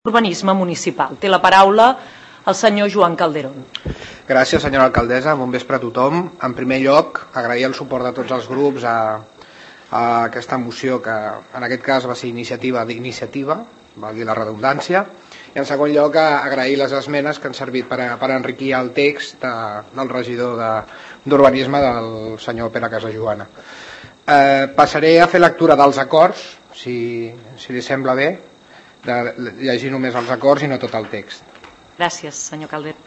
Urbanisme municipal. Té la paraula el senyor Joan Calderón. Gràcies, senyora alcaldessa. Bon vespre a tothom. En primer lloc, agrair el suport de tots els grups a aquesta moció, que en aquest cas va ser iniciativa, valgui la redundància. I en segon lloc, agrair les esmenes que han servit per enriquir el text del regidor d'Urbanisme, del senyor Pere Casajoana. Passaré a fer lectura dels acords, si li sembla bé, de llegir només els acords i no tot el text. Gràcies, senyor Calderón.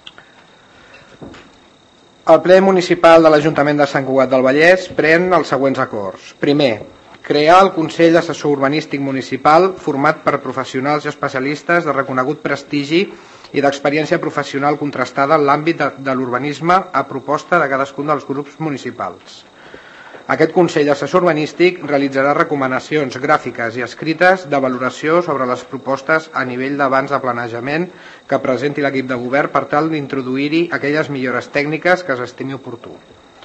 El ple municipal de l'Ajuntament de Sant Cugat del Vallès pren els següents acords. Primer, crear el Consell Assessor Urbanístic Municipal format per professionals i especialistes de reconegut prestigi i d'experiència professional contrastada en l'àmbit de l'urbanisme a proposta de cadascun dels grups municipals. Aquest Consell Assessor Urbanístic realitzarà recomanacions gràfiques i escrites de valoració sobre les propostes a nivell d'abans de planejament que presenti l'equip de govern per tal d'introduir-hi aquelles millores tècniques que s'estimi oportú.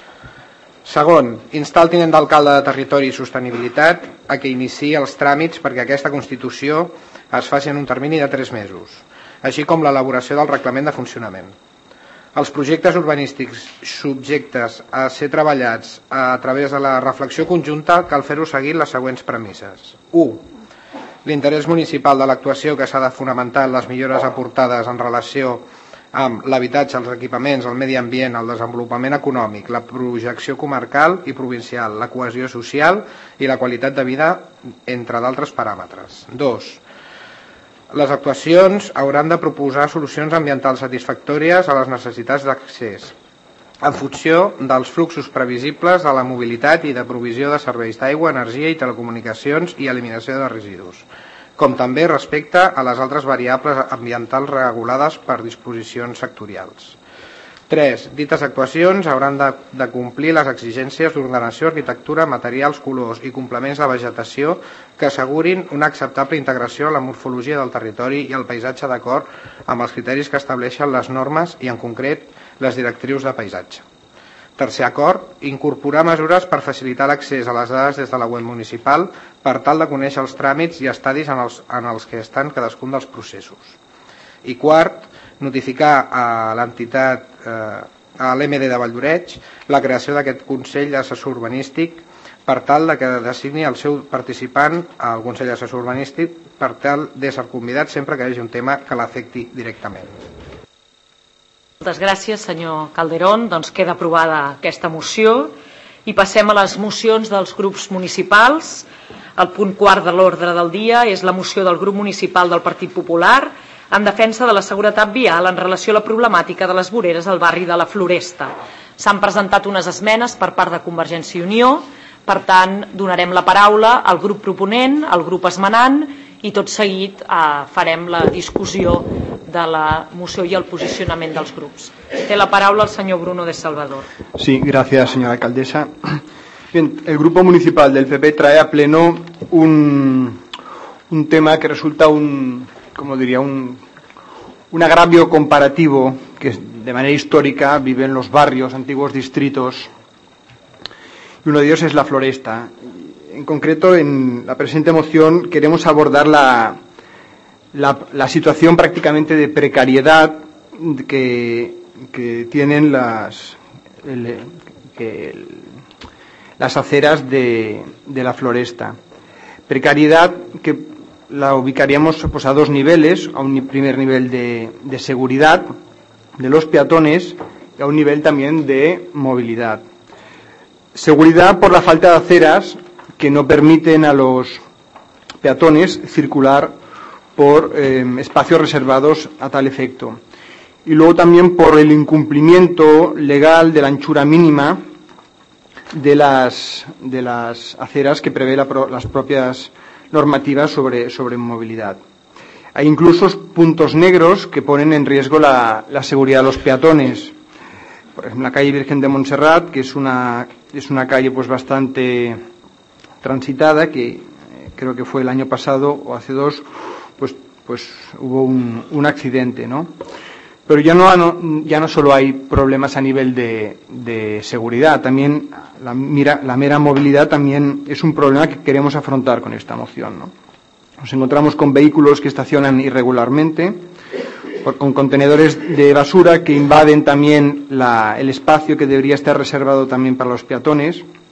Segon, instar el tinent d'alcalde de Territori i Sostenibilitat a que iniciï els tràmits perquè aquesta Constitució es faci en un termini de 3 mesos, així com l'elaboració del reglament de funcionament. Els projectes urbanístics subjectes a ser treballats a través de la reflexió conjunta cal fer-ho seguint les següents premisses. 1. L'interès municipal de l'actuació que s'ha de fonamentar en les millores aportades en relació amb l'habitatge, els equipaments, el medi ambient, el desenvolupament econòmic, la projecció comarcal i provincial, la cohesió social i la qualitat de vida, entre d'altres paràmetres. 2. Les actuacions hauran de proposar solucions ambientals satisfactòries a les necessitats d'accés, en funció dels fluxos previsibles de la mobilitat i de provisió de serveis d'aigua, energia i telecomunicacions i eliminació de residus, com també respecte a les altres variables ambientals regulades per disposicions sectorials. 3. Dites actuacions hauran de complir les exigències d'ordenació, arquitectura, materials, colors i complements de vegetació que assegurin una acceptable integració a la morfologia del territori i el paisatge d'acord amb els criteris que estableixen les normes i, en concret, les directrius de paisatge. Tercer acord, incorporar mesures per facilitar l'accés a les dades des de la web municipal per tal de conèixer els tràmits i estadis en els que estan cadascun dels processos. I quart, notificar a l'entitat, a l'MD de Valldoreix, la creació d'aquest Consell Assessor Urbanístic per tal que designi el seu participant al Consell Assessor Urbanístic per tal d'ésser convidat sempre que hi hagi un tema que l'afecti directament. Moltes gràcies, senyor Calderón. Doncs queda aprovada aquesta moció i passem a les mocions dels grups municipals. El punt 4 de l'ordre del dia és la moció del grup municipal del Partit Popular en defensa de la seguretat vial en relació a la problemàtica de les voreres al barri de la Floresta. S'han presentat unes esmenes per part de Convergència i Unió, per tant donarem la paraula al grup proponent, al grup esmenant i tot seguit farem la discussió de la moció y el posicionament dels grups. Té la paraula el señor Bruno de Salvador. Sí, gracias, señora alcaldesa. Bien, el Grupo Municipal del PP trae a pleno un tema que resulta un agravio comparativo que de manera histórica vive en los barrios, antiguos distritos, y uno de ellos es la Floresta. En concreto, en la presente moción queremos abordar la situación prácticamente de precariedad que tienen las aceras de la Floresta. Precariedad que la ubicaríamos a 2 niveles, a un primer nivel de seguridad de los peatones y a un nivel también de movilidad. Seguridad por la falta de aceras que no permiten a los peatones circular por espacios reservados a tal efecto. Y luego también por el incumplimiento legal de la anchura mínima de las aceras que prevé las propias normativas sobre movilidad. Hay incluso puntos negros que ponen en riesgo la seguridad de los peatones. Por ejemplo, la calle Virgen de Montserrat, que es una calle bastante transitada, que creo que fue el año pasado o hace 2, pues hubo un accidente, ¿no? Pero ya no solo hay problemas a nivel de seguridad, también la mera movilidad también es un problema que queremos afrontar con esta moción, ¿no? Nos encontramos con vehículos que estacionan irregularmente, con contenedores de basura que invaden también el espacio que debería estar reservado también para los peatones.